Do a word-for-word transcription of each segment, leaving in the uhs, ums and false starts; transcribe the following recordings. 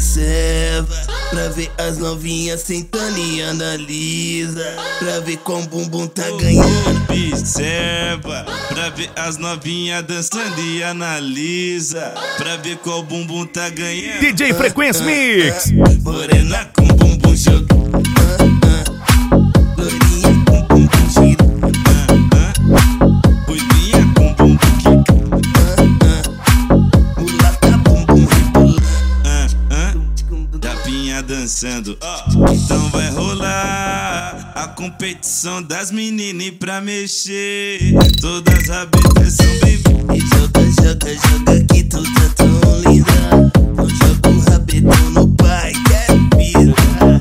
observa, pra ver as novinhas sentando e analisa, pra ver como o bumbum tá ganhando. Observa, pra ver as novinhas dançando e analisa, pra ver qual bumbum tá ganhando. D J Frequência Mix. Morena com bumbum jogando, loirinha com bumbum girando, Ruivinha com bumbum quicando, mulata bumbum rebolando, tapinha dançando. Então vai rolar a competição das meninas pra mexer. Todas as rabetas são bem-vindas. e joga, joga, joga que tu tá tão linda. Não joga o rabetão no pai, que é vida.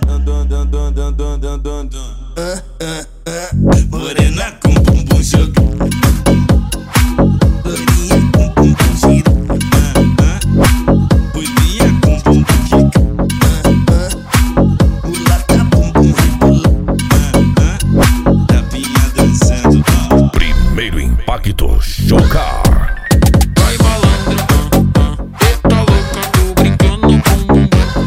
Ah, ah, ah. Morena com bumbum jogando, loirinha com bumbum girando, Ruivinha com bumbum quicando, mulata bumbum rebolando. tapinha dançando. Primeiro impacto, chocar. Vai malandra, tá louca, tô brincando com bumbum.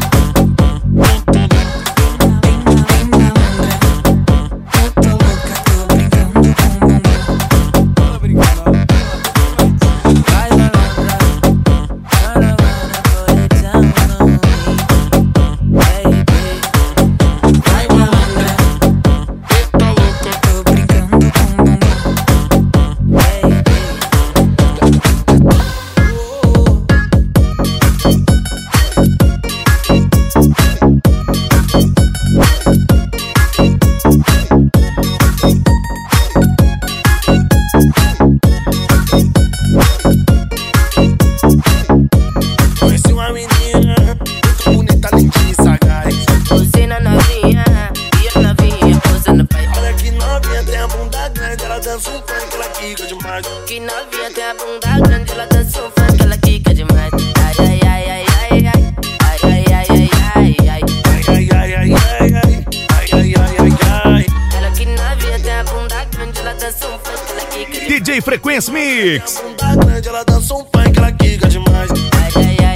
Conheci uma menina muito bonita, lindinha e sagaz. Você na novinha, e a novinha posando pai. Olha que novinha, tem a bunda grande, ela dança um funk, ela quica demais. Que novinha tem a bunda grande, ela dança um funk, ela quica demais. Ai, ai, ai, ai, ai, ai. Ai, ai, ai, ai, ai, ai. Ai, ai, ai, ai, ai, ai. Ai, ai, ai, ai, ai. Ela que novinha tem a bunda grande, ela dança um funk, ela quica demais. D J Frequência Mix. Tem a bunda grande, ela dança um funk, ela quica demais. Ai, ai, ai,